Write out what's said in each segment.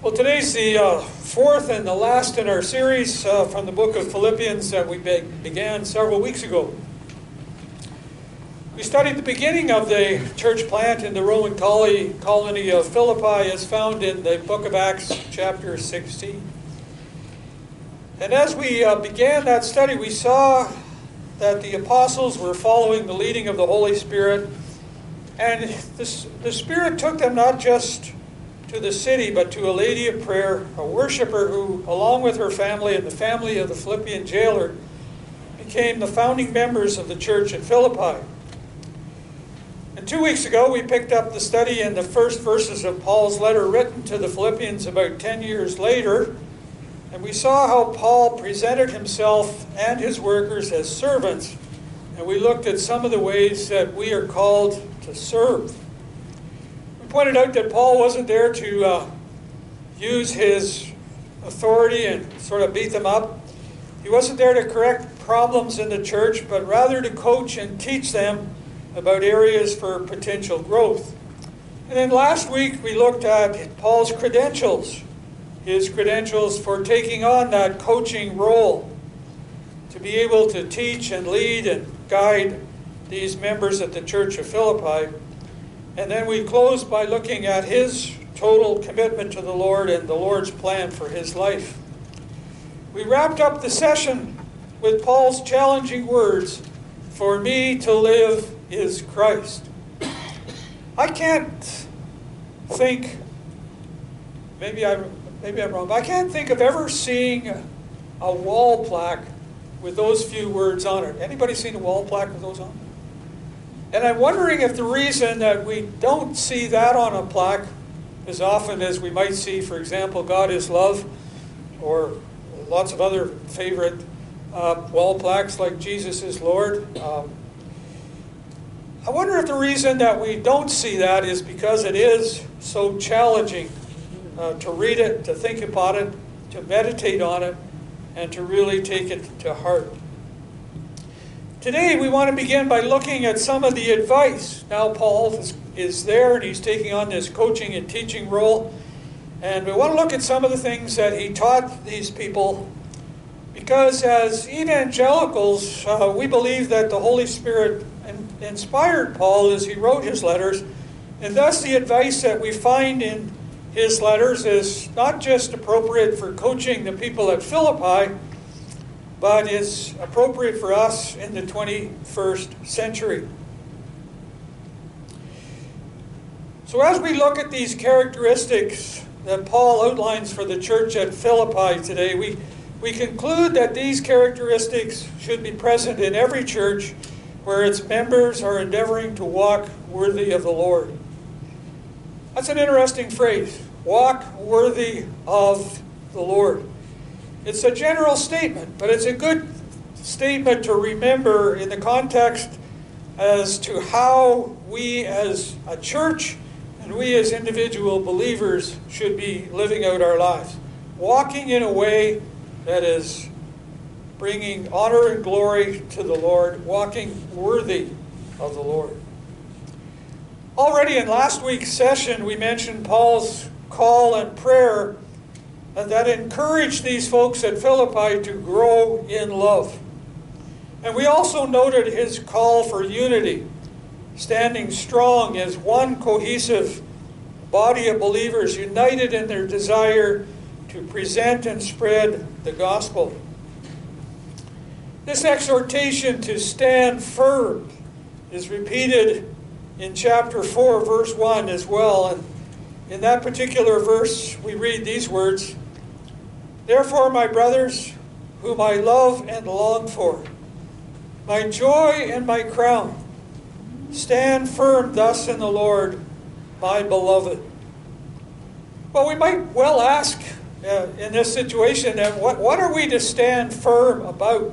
Well, today's the fourth and the last in our series from the book of Philippians that we began several weeks ago. We studied the beginning of the church plant in the Roman colony of Philippi as found in the book of Acts chapter 16. And as we began that study, we saw that the apostles were following the leading of the Holy Spirit, and the Spirit took them not just to the city, but to a lady of prayer, a worshiper who, along with her family and the family of the Philippian jailer, became the founding members of the church at Philippi. And 2 weeks ago, we picked up the study in the first verses of Paul's letter written to the Philippians about 10 years later, and we saw how Paul presented himself and his workers as servants, and we looked at some of the ways that we are called to serve. We pointed out that Paul wasn't there to use his authority and sort of beat them up. He wasn't there to correct problems in the church, but rather to coach and teach them about areas for potential growth. And then last week we looked at Paul's credentials, his credentials for taking on that coaching role, to be able to teach and lead and guide these members at the church of Philippi. And then we closed by looking at his total commitment to the Lord and the Lord's plan for his life. We wrapped up the session with Paul's challenging words, "For me to live is Christ." I can't think, maybe I'm wrong, but I can't think of ever seeing a wall plaque with those few words on it. Anybody seen a wall plaque with those on? And I'm wondering if the reason that we don't see that on a plaque as often as we might see, for example, "God is love," or lots of other favorite wall plaques like "Jesus is Lord." I wonder if the reason that we don't see that is because it is so challenging to read it, to think about it, to meditate on it, and to really take it to heart. Today we want to begin by looking at some of the advice. Now Paul is there and he's taking on this coaching and teaching role. And we want to look at some of the things that he taught these people, because as evangelicals, we believe that the Holy Spirit inspired Paul as he wrote his letters, and thus the advice that we find in his letters is not just appropriate for coaching the people at Philippi, but is appropriate for us in the 21st century. So as we look at these characteristics that Paul outlines for the church at Philippi today, we conclude that these characteristics should be present in every church where its members are endeavoring to walk worthy of the Lord. That's an interesting phrase, walk worthy of the Lord. It's a general statement, but it's a good statement to remember in the context as to how we as a church and we as individual believers should be living out our lives. Walking in a way that is bringing honor and glory to the Lord, walking worthy of the Lord. Already in last week's session, we mentioned Paul's call and prayer that encouraged these folks at Philippi to grow in love. And we also noted his call for unity, standing strong as one cohesive body of believers united in their desire to present and spread the gospel. This exhortation to stand firm is repeated in chapter 4, verse 1 as well. And in that particular verse, we read these words, "Therefore, my brothers, whom I love and long for, my joy and my crown, stand firm thus in the Lord, my beloved." Well, we might well ask in this situation, what are we to stand firm about?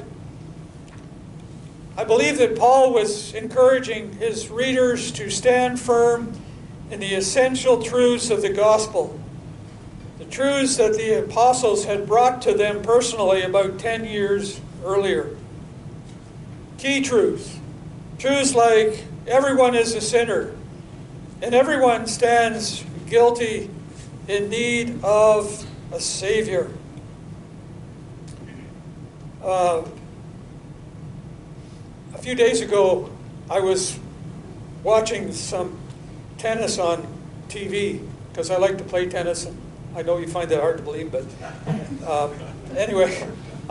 I believe that Paul was encouraging his readers to stand firm in the essential truths of the gospel, the truths that the apostles had brought to them personally about 10 years earlier. Key truths. Truths like everyone is a sinner and everyone stands guilty in need of a Savior. A few days ago, I was watching some tennis on TV because I like to play tennis. And I know you find that hard to believe, but anyway,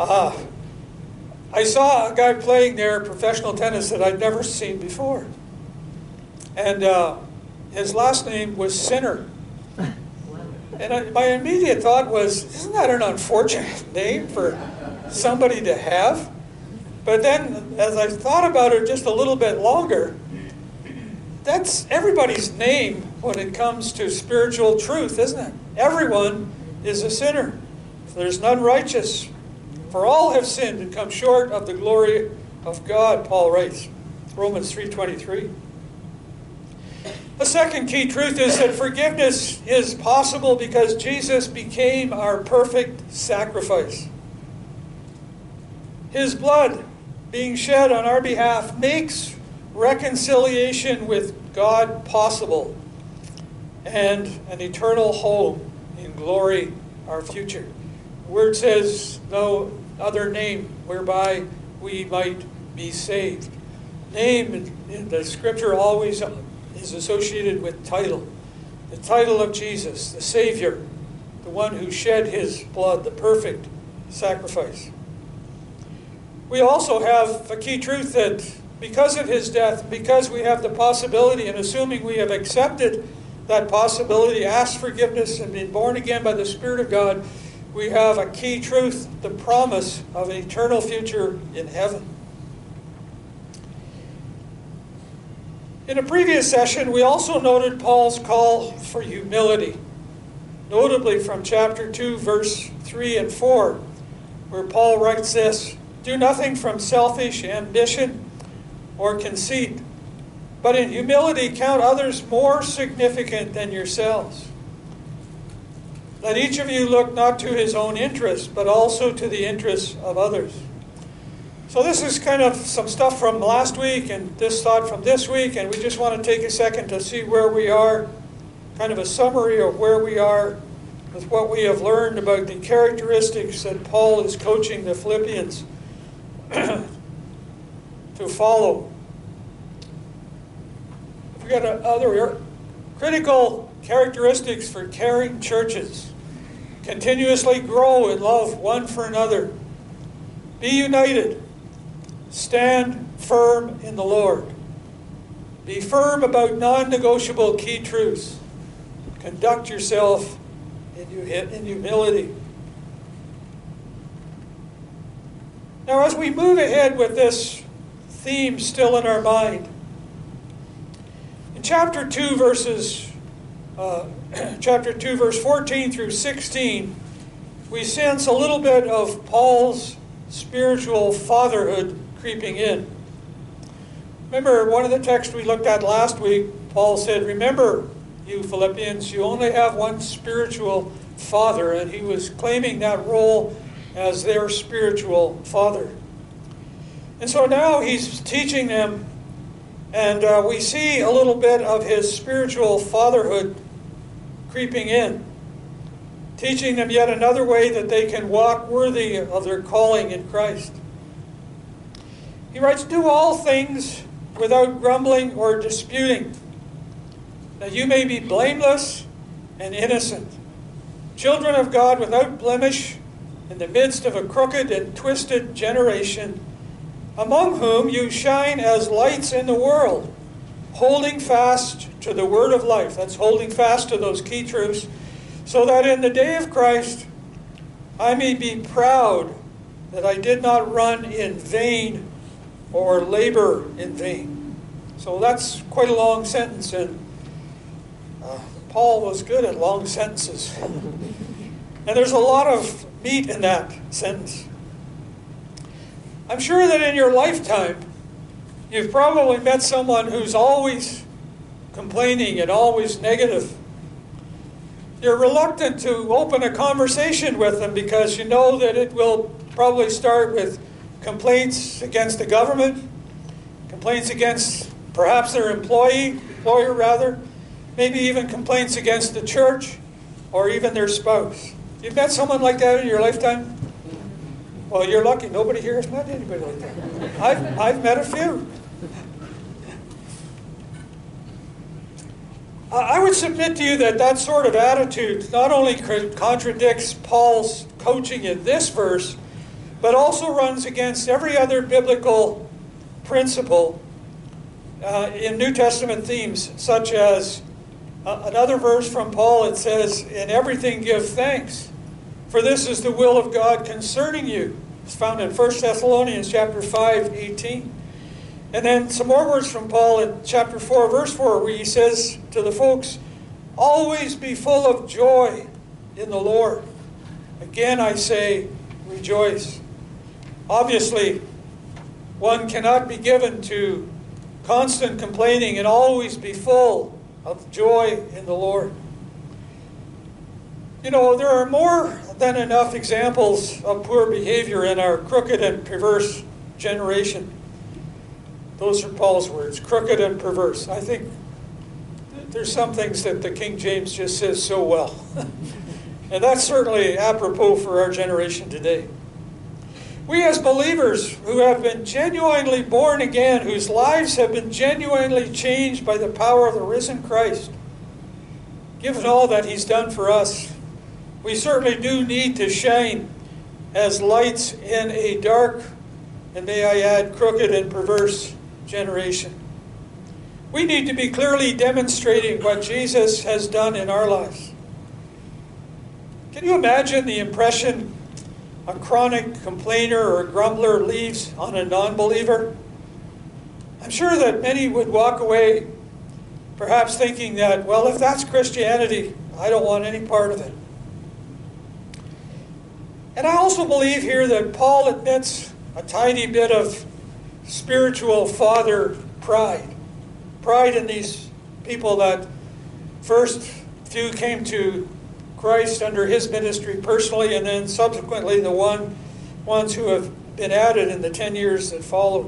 I saw a guy playing there professional tennis that I'd never seen before. And his last name was Sinner. And my immediate thought was, isn't that an unfortunate name for somebody to have? But then, as I thought about it just a little bit longer, that's everybody's name when it comes to spiritual truth, isn't it? Everyone is a sinner. There's none righteous. For all have sinned and come short of the glory of God, Paul writes. Romans 3:23. The second key truth is that forgiveness is possible because Jesus became our perfect sacrifice. His blood being shed on our behalf makes reconciliation with God possible and an eternal home in glory, our future. The word says, no other name whereby we might be saved. Name in the scripture always is associated with title. The title of Jesus, the Savior, the one who shed his blood, the perfect sacrifice. We also have a key truth that because of his death, because we have the possibility, and assuming we have accepted that possibility, asked forgiveness, and been born again by the Spirit of God, we have a key truth, the promise of an eternal future in heaven. In a previous session, we also noted Paul's call for humility, notably from chapter 2, verse 3 and 4, where Paul writes this, "Do nothing from selfish ambition or conceit, but in humility count others more significant than yourselves. Let each of you look not to his own interest, but also to the interests of others." So this is kind of some stuff from last week and this thought from this week, and we just want to take a second to see where we are, kind of a summary of where we are with what we have learned about the characteristics that Paul is coaching the Philippians to follow. We've got other critical characteristics for caring churches. Continuously grow in love one for another. Be united. Stand firm in the Lord. Be firm about non-negotiable key truths. Conduct yourself in humility. Now, as we move ahead with this theme still in our mind, in chapter 2, verse 14 through 16, we sense a little bit of Paul's spiritual fatherhood creeping in. Remember, one of the texts we looked at last week, Paul said, "Remember, you Philippians, you only have one spiritual father," and he was claiming that role as their spiritual father. And so now he's teaching them, and we see a little bit of his spiritual fatherhood creeping in, teaching them yet another way that they can walk worthy of their calling in Christ. He writes, "Do all things without grumbling or disputing, that you may be blameless and innocent, children of God without blemish, in the midst of a crooked and twisted generation, among whom you shine as lights in the world, holding fast to the word of life." That's holding fast to those key truths, "so that in the day of Christ I may be proud that I did not run in vain or labor in vain." So that's quite a long sentence, and Paul was good at long sentences. And there's a lot of meat in that sentence. I'm sure that in your lifetime, you've probably met someone who's always complaining and always negative. You're reluctant to open a conversation with them because you know that it will probably start with complaints against the government, complaints against perhaps their employer, maybe even complaints against the church, or even their spouse. You've met someone like that in your lifetime? Well, you're lucky. Nobody here has met anybody like that. I've met a few. I would submit to you that that sort of attitude not only contradicts Paul's coaching in this verse, but also runs against every other biblical principle in New Testament themes, such as another verse from Paul. It says, "In everything give thanks, for this is the will of God concerning you." It's found in 1 Thessalonians chapter 5:18. And then some more words from Paul in chapter 4, verse 4, where he says to the folks, "Always be full of joy in the Lord. Again I say, rejoice." Obviously, one cannot be given to constant complaining and always be full of joy in the Lord. You know, there are more than enough examples of poor behavior in our crooked and perverse generation. Those are Paul's words, crooked and perverse. I think there's some things that the King James just says so well. And that's certainly apropos for our generation today. We as believers who have been genuinely born again, whose lives have been genuinely changed by the power of the risen Christ, given all that He's done for us, we certainly do need to shine as lights in a dark, and may I add, crooked and perverse generation. We need to be clearly demonstrating what Jesus has done in our lives. Can you imagine the impression a chronic complainer or grumbler leaves on a non-believer? I'm sure that many would walk away perhaps thinking that, well, if that's Christianity, I don't want any part of it. And I also believe here that Paul admits a tiny bit of spiritual father pride. Pride in these people that first few came to Christ under his ministry personally, and then subsequently the ones who have been added in the 10 years that followed.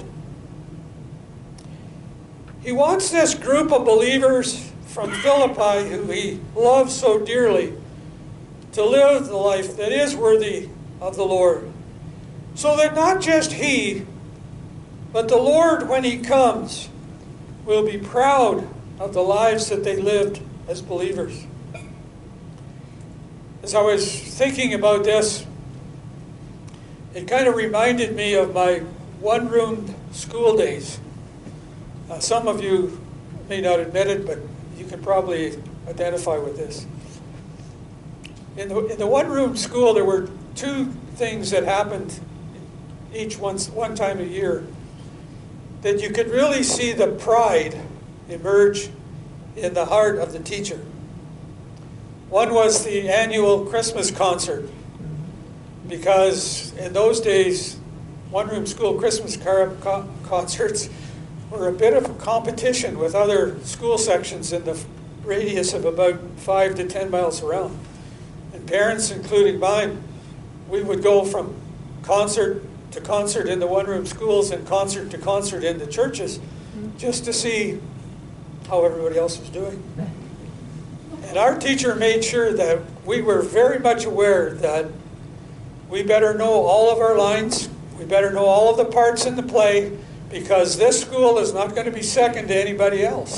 He wants this group of believers from Philippi, who he loves so dearly, to live the life that is worthy of the Lord, so that not just he, but the Lord, when He comes, will be proud of the lives that they lived as believers. As I was thinking about this, it kind of reminded me of my one-room school days. Some of you may not admit it, but you can probably identify with this. In the one-room school, there were two things that happened each one time a year that you could really see the pride emerge in the heart of the teacher. One was the annual Christmas concert, because in those days, one-room school Christmas concerts were a bit of a competition with other school sections in the radius of about 5 to 10 miles around. And parents, including mine, we would go from concert to concert in the one-room schools and concert to concert in the churches just to see how everybody else was doing. And our teacher made sure that we were very much aware that we better know all of our lines, we better know all of the parts in the play, because this school is not going to be second to anybody else.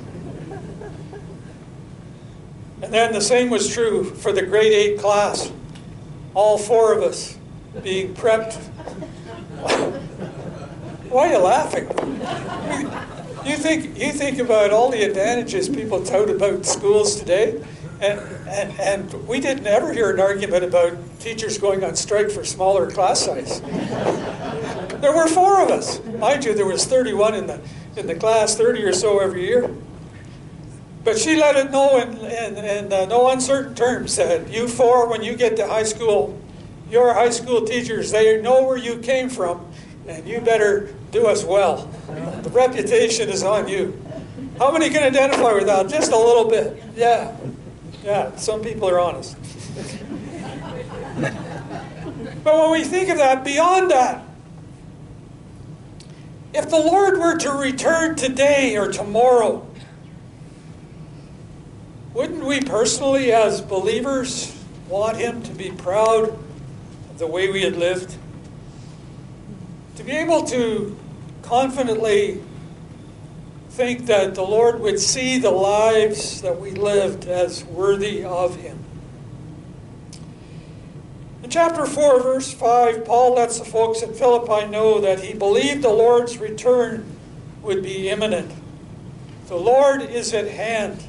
And then the same was true for the grade 8 class. All 4 of us being prepped. Why are you laughing? You think about all the advantages people tout about schools today, and we didn't ever hear an argument about teachers going on strike for smaller class size. There were 4 of us. Mind you, there was 31 in the class, 30 or so every year. But she let it know in no uncertain terms that you 4, when you get to high school, your high school teachers, they know where you came from, and you better do us well. The reputation is on you. How many can identify with that? Just a little bit. Yeah. Yeah, some people are honest. But when we think of that, beyond that, if the Lord were to return today or tomorrow, wouldn't wouldn't we personally, as believers, want him to be proud of the way we had lived? To be able to confidently think that the Lord would see the lives that we lived as worthy of him. In chapter 4, verse 5, Paul lets the folks at Philippi know that he believed the Lord's return would be imminent. The Lord is at hand.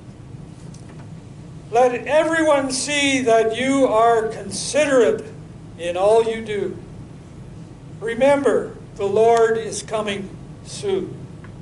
Let everyone see that you are considerate in all you do. Remember, the Lord is coming soon.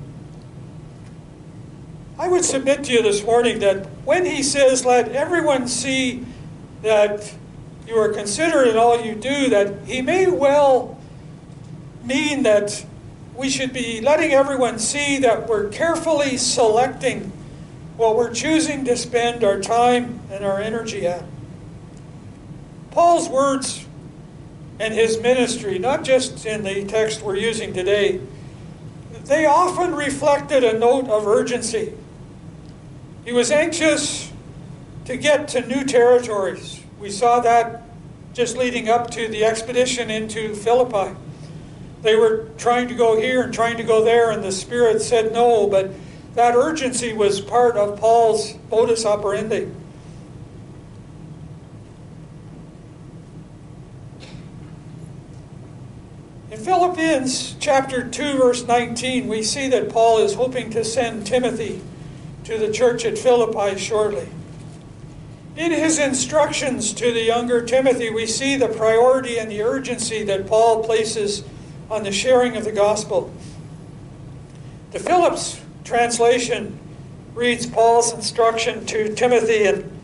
I would submit to you this morning that when he says, let everyone see that you are considerate in all you do, that he may well mean that we should be letting everyone see that we're carefully selecting what we're choosing to spend our time and our energy at. Paul's words and his ministry, not just in the text we're using today, they often reflected a note of urgency. He was anxious to get to new territories. We saw that just leading up to the expedition into Philippi. They were trying to go here and trying to go there, and the Spirit said no, but that urgency was part of Paul's modus operandi. In Philippians chapter 2, verse 19, we see that Paul is hoping to send Timothy to the church at Philippi shortly. In his instructions to the younger Timothy, we see the priority and the urgency that Paul places on the sharing of the gospel. The Phillips translation reads Paul's instruction to Timothy in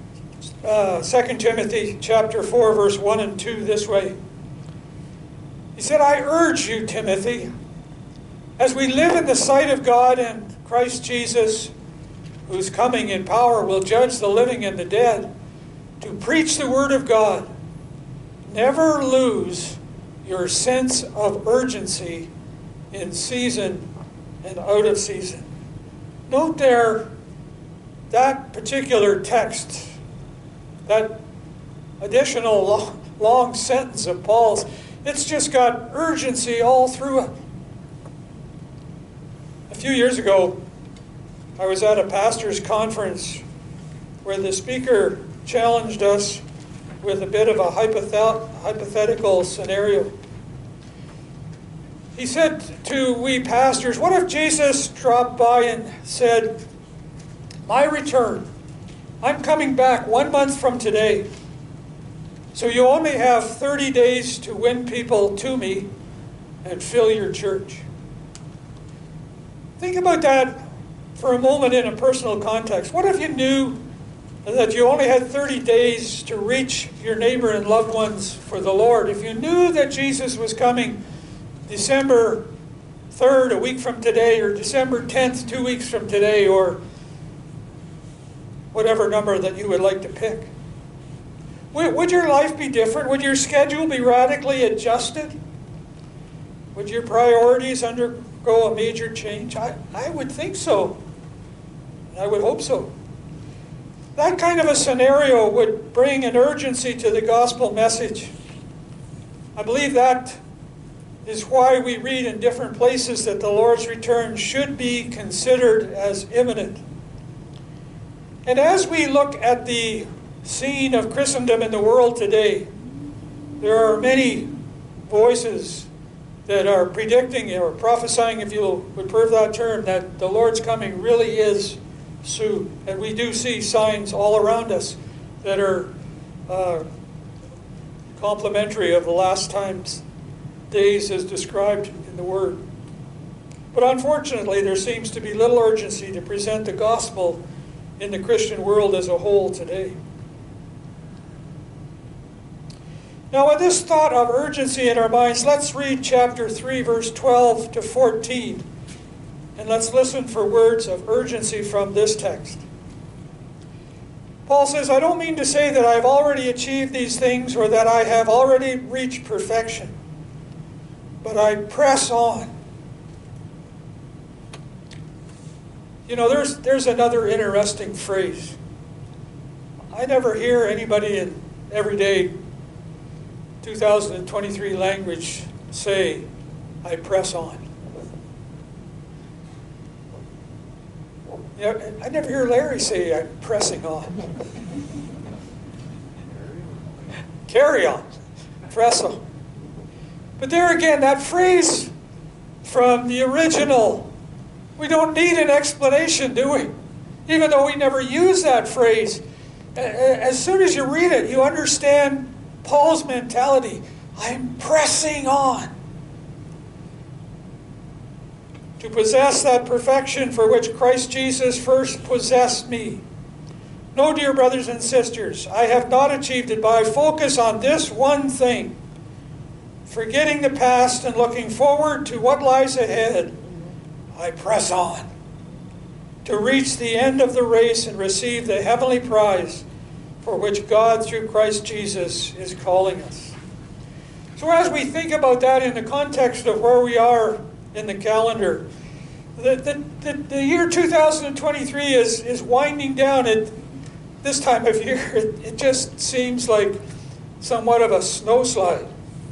2 Timothy chapter 4, verse 1 and 2 this way. He said, I urge you, Timothy, as we live in the sight of God and Christ Jesus, whose coming in power will judge the living and the dead, to preach the word of God. Never lose your sense of urgency in season and out of season. Note there that particular text, that additional long sentence of Paul's. It's just got urgency all through it. A few years ago, I was at a pastor's conference where the speaker challenged us with a bit of a hypothetical scenario. He said to we pastors, what if Jesus dropped by and said, my return, I'm coming back 1 month from today, so you only have 30 days to win people to me and fill your church. Think about that for a moment in a personal context. What if you knew that you only had 30 days to reach your neighbor and loved ones for the Lord? If you knew that Jesus was coming December 3rd, a week from today, or December 10th, 2 weeks from today, or whatever number that you would like to pick, would your life be different? Would your schedule be radically adjusted? Would your priorities undergo a major change? I would think so. I would hope so. That kind of a scenario would bring an urgency to the gospel message. I believe that is why we read in different places that the Lord's return should be considered as imminent. And as we look at the scene of Christendom in the world today, there are many voices that are predicting or prophesying, if you would prefer that term, that the Lord's coming really is soon. And we do see signs all around us that are complementary of the last times days as described in the Word. But unfortunately, there seems to be little urgency to present the gospel in the Christian world as a whole today. Now, with this thought of urgency in our minds, let's read chapter 3, verse 12 to 14. And let's listen for words of urgency from this text. Paul says, I don't mean to say that I've already achieved these things or that I have already reached perfection, but I press on. You know, there's another interesting phrase. I never hear anybody in everyday 2023 language say, I press on. You know, I never hear Larry say, I'm pressing on. Carry on. Press on. But there again, that phrase from the original, we don't need an explanation, do we? Even though we never use that phrase. As soon as you read it, you understand Paul's mentality. I'm pressing on to possess that perfection for which Christ Jesus first possessed me. No, dear brothers and sisters, I have not achieved it, but I focus on this one thing, forgetting the past and looking forward to what lies ahead. I press on to reach the end of the race and receive the heavenly prize for which God, through Christ Jesus, is calling us. So as we think about that in the context of where we are in the calendar, the year 2023 is winding down. At this time of year, it just seems like somewhat of a snowslide.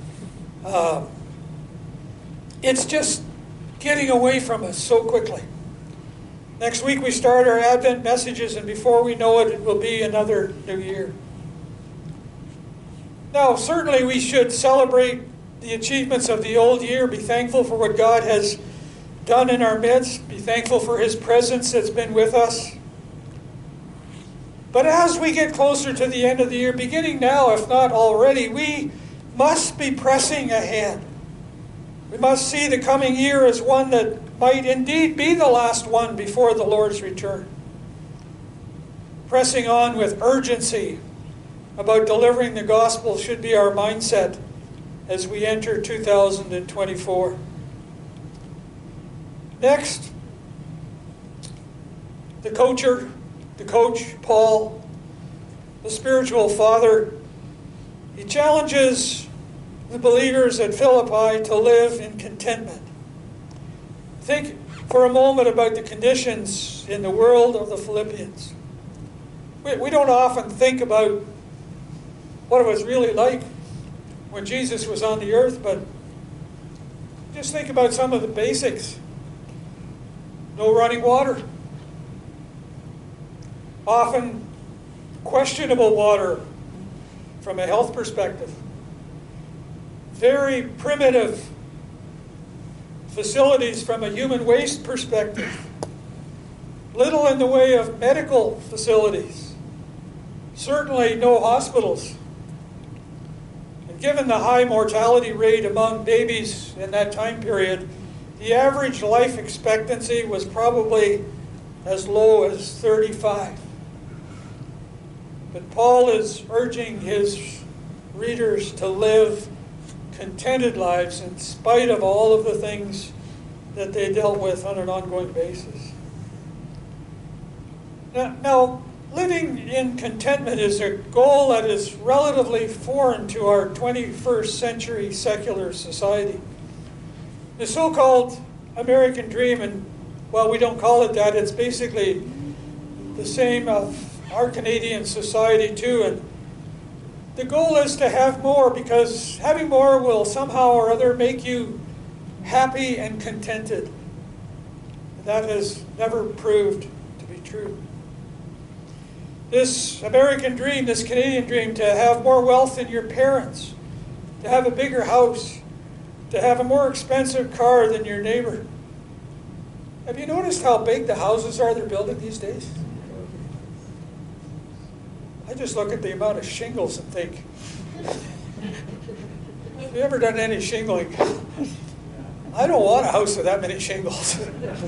It's just getting away from us so quickly. Next week we start our Advent messages, and before we know it, it will be another new year. Now, certainly we should celebrate the achievements of the old year, be thankful for what God has done in our midst, be thankful for His presence that's been with us. But as we get closer to the end of the year, beginning now, if not already, we must be pressing ahead. We must see the coming year as one that might indeed be the last one before the Lord's return. Pressing on with urgency about delivering the gospel should be our mindset as we enter 2024. Next, the coach, Paul, the spiritual father, he challenges the believers at Philippi to live in contentment. Think for a moment about the conditions in the world of the Philippians. We don't often think about what it was really like when Jesus was on the earth, but just think about some of the basics. No running water. Often questionable water from a health perspective. Very primitive facilities from a human waste perspective. Little in the way of medical facilities. Certainly no hospitals. And given the high mortality rate among babies in that time period, the average life expectancy was probably as low as 35. But Paul is urging his readers to live contented lives in spite of all of the things that they dealt with on an ongoing basis. Now, living in contentment is a goal that is relatively foreign to our 21st century secular society. The so-called American dream, and while we don't call it that, it's basically the same of our Canadian society too. And the goal is to have more, because having more will somehow or other make you happy and contented. That has never proved to be true. This American dream, this Canadian dream, to have more wealth than your parents, to have a bigger house, to have a more expensive car than your neighbor. Have you noticed how big the houses are they're building these days? I just look at the amount of shingles and think, have you ever done any shingling? I don't want a house with that many shingles.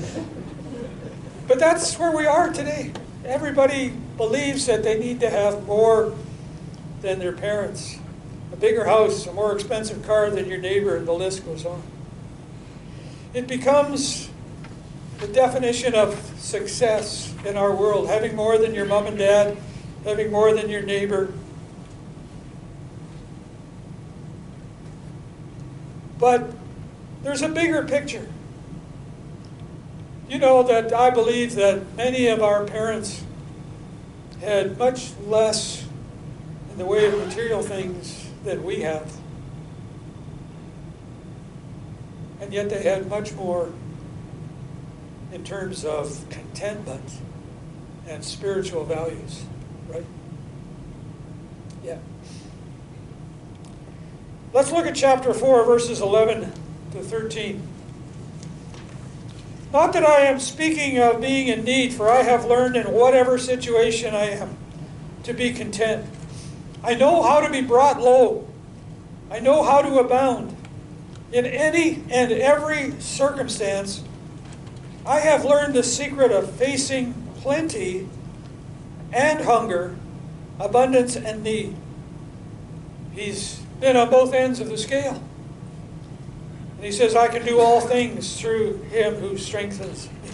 But that's where we are today. Everybody believes that they need to have more than their parents. A bigger house, a more expensive car than your neighbor, and the list goes on. It becomes the definition of success in our world, having more than your mom and dad, having more than your neighbor. But there's a bigger picture. You know that I believe that many of our parents had much less in the way of material things than we have. And yet they had much more in terms of contentment and spiritual values, right? Yeah. Let's look at chapter 4, verses 11 to 13. Not that I am speaking of being in need, for I have learned in whatever situation I am to be content. I know how to be brought low. I know how to abound. In any and every circumstance, I have learned the secret of facing plenty and hunger, abundance and need. He's been on both ends of the scale. And he says, I can do all things through him who strengthens me.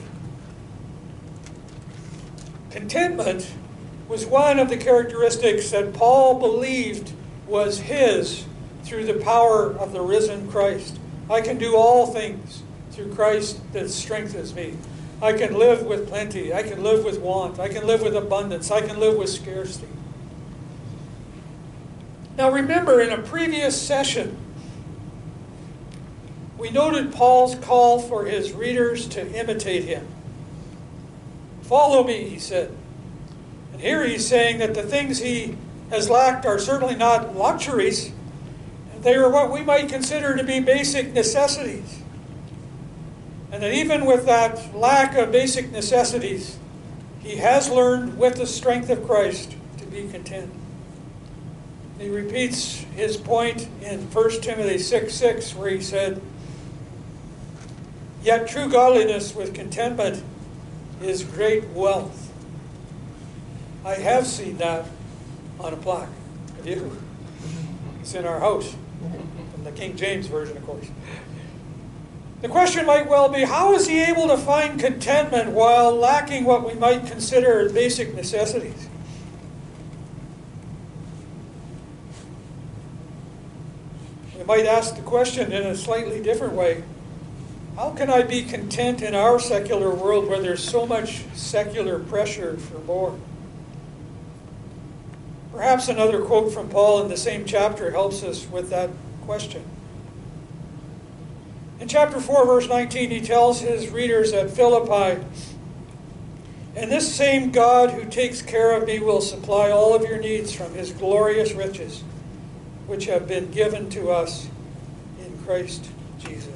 Contentment was one of the characteristics that Paul believed was his through the power of the risen Christ. I can do all things through Christ that strengthens me. I can live with plenty. I can live with want. I can live with abundance. I can live with scarcity. Now remember, in a previous session, we noted Paul's call for his readers to imitate him. Follow me, he said. And here he's saying that the things he has lacked are certainly not luxuries. They are what we might consider to be basic necessities. And that even with that lack of basic necessities, he has learned with the strength of Christ to be content. He repeats his point in 1 Timothy 6:6, where he said, Yet true godliness with contentment is great wealth. I have seen that on a plaque. Have you? It's in our house. From the King James Version, of course. The question might well be, how is he able to find contentment while lacking what we might consider basic necessities? We might ask the question in a slightly different way. How can I be content in our secular world where there's so much secular pressure for more? Perhaps another quote from Paul in the same chapter helps us with that question. In chapter 4, verse 19, he tells his readers at Philippi, And this same God who takes care of me will supply all of your needs from his glorious riches, which have been given to us in Christ Jesus.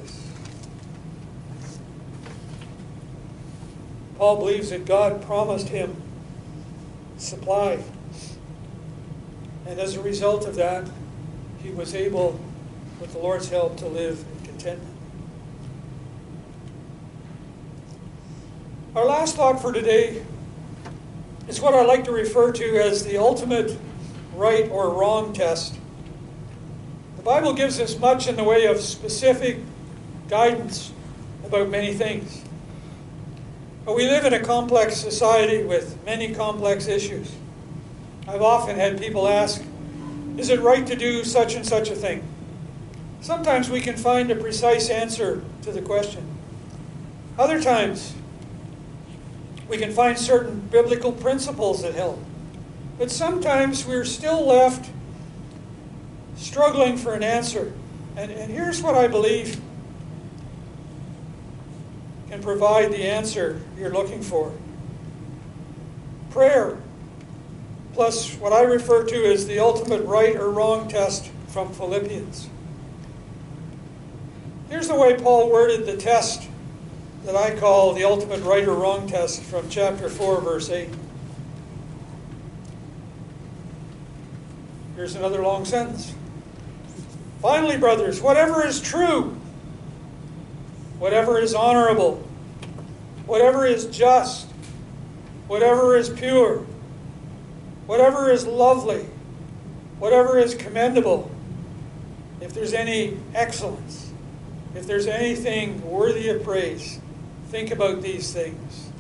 Paul believes that God promised him supply. And as a result of that, he was able, with the Lord's help, to live in contentment. Our last thought for today is what I like to refer to as the ultimate right or wrong test. The Bible gives us much in the way of specific guidance about many things. But we live in a complex society with many complex issues. I've often had people ask, is it right to do such and such a thing? Sometimes we can find a precise answer to the question. Other times, we can find certain biblical principles that help. But sometimes we're still left struggling for an answer. And here's what I believe can provide the answer you're looking for. Prayer, plus what I refer to as the ultimate right or wrong test from Philippians. Here's the way Paul worded the test that I call the ultimate right or wrong test from chapter 4, verse 8. Here's another long sentence. Finally, brothers, whatever is true, whatever is honorable, whatever is just, whatever is pure, whatever is lovely, whatever is commendable, if there's any excellence, if there's anything worthy of praise, think about these things.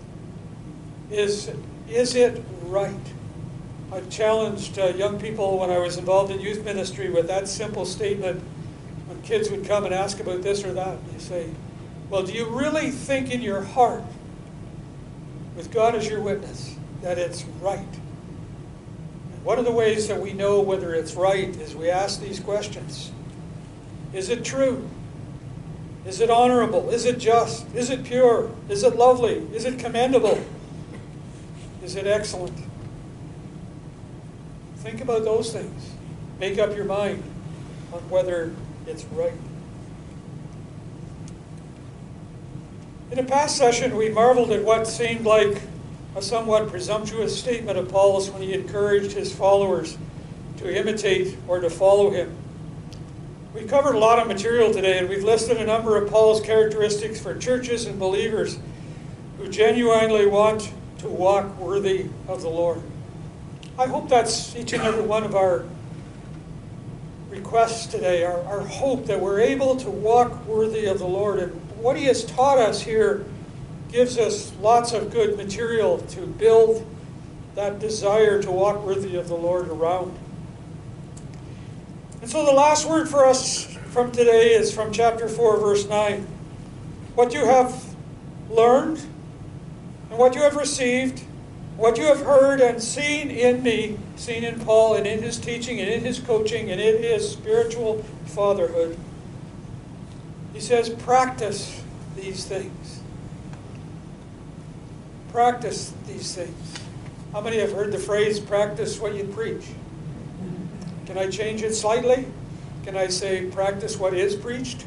Is it right? I challenged young people when I was involved in youth ministry with that simple statement when kids would come and ask about this or that. They say, well, do you really think in your heart, with God as your witness, that it's right. And one of the ways that we know whether it's right is we ask these questions. Is it true? Is it honorable? Is it just? Is it pure? Is it lovely? Is it commendable? Is it excellent? Think about those things. Make up your mind on whether it's right. In a past session, we marveled at what seemed like a somewhat presumptuous statement of Paul's when he encouraged his followers to imitate or to follow him. We covered a lot of material today, and we've listed a number of Paul's characteristics for churches and believers who genuinely want to walk worthy of the Lord. I hope that's each and every one of our requests today, our hope that we're able to walk worthy of the Lord. And what he has taught us here gives us lots of good material to build that desire to walk worthy of the Lord around. And so the last word for us from today is from chapter 4, verse 9. What you have learned and what you have received, what you have heard and seen in me, seen in Paul and in his teaching and in his coaching and in his spiritual fatherhood. He says, practice these things. Practice these things. How many have heard the phrase, practice what you preach? Can I change it slightly? Can I say, practice what is preached?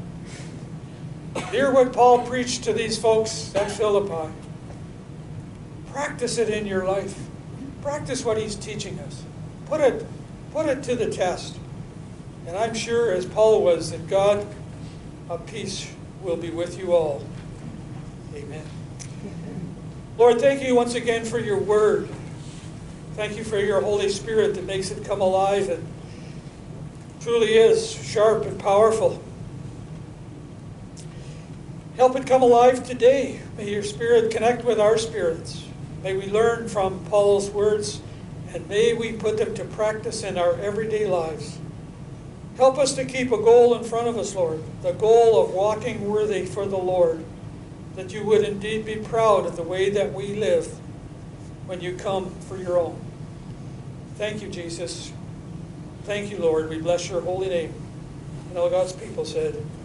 Hear what Paul preached to these folks at Philippi. Practice it in your life. Practice what he's teaching us. Put it to the test. And I'm sure, as Paul was, that God of peace will be with you all. Amen. Lord, thank you once again for your word. Thank you for your Holy Spirit that makes it come alive and truly is sharp and powerful. Help it come alive today. May your Spirit connect with our spirits. May we learn from Paul's words, and may we put them to practice in our everyday lives. Help us to keep a goal in front of us, Lord, the goal of walking worthy for the Lord, that you would indeed be proud of the way that we live when you come for your own. Thank you, Jesus. Thank you, Lord. We bless your holy name. And all God's people said,